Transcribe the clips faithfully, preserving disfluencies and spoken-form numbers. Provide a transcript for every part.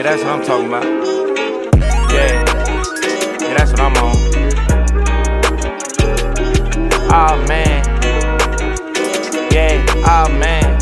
Yeah, that's what I'm talking about. Yeah, yeah, that's what I'm on. Oh man, yeah, oh man.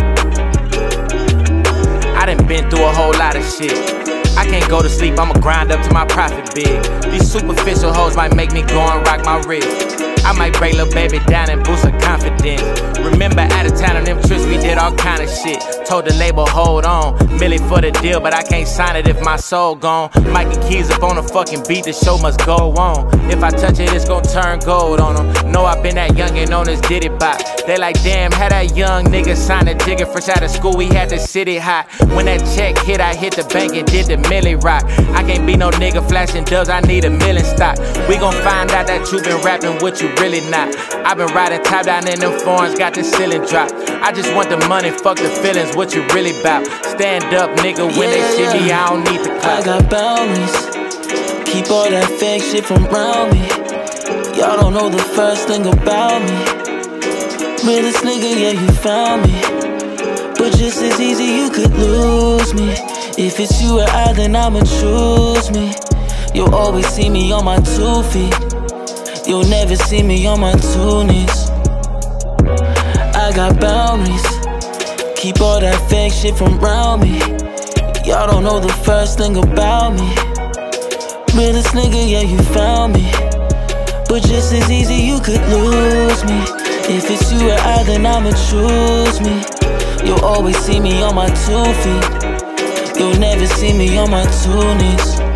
I done been through a whole lot of shit. I can't go to sleep, I'ma grind up to my profit big. These superficial hoes might make me go and rock my wrist. I might break lil' baby down and boost her confidence. Remember out of town on them trips we did all kind of shit. Told the label hold on, Millie for the deal, but I can't sign it if my soul gone. Mikey Keys up on the fucking beat, the show must go on. If I touch it, it's gon' turn gold on them. Know I been that youngin' on this Diddy bop. They like, damn, how that young nigga signed a digger fresh out of school, we had the city hot. When that check hit, I hit the bank and did the Millie rock. I can't be no nigga flashing dubs, I need a million stock. We gon' find out that you been rapping what you really not. I been riding top down in them foreigns, got the ceiling drop. I just want the money, fuck the feelings, what you really bout. Stand up, nigga, when yeah, they see me, I don't need the clout. I got boundaries, keep all that fake shit from around me. Y'all don't know the first thing about me. Realest nigga, yeah, you found me. But just as easy, you could lose me. If it's you or I, then I'ma choose me. You'll always see me on my two feet. You'll never see me on my two knees. I got boundaries, keep all that fake shit from around me. Y'all don't know the first thing about me. Realest nigga, yeah, you found me. But just as easy, you could lose me. If it's you or I, then I'ma choose me. You'll always see me on my two feet. You'll never see me on my two knees.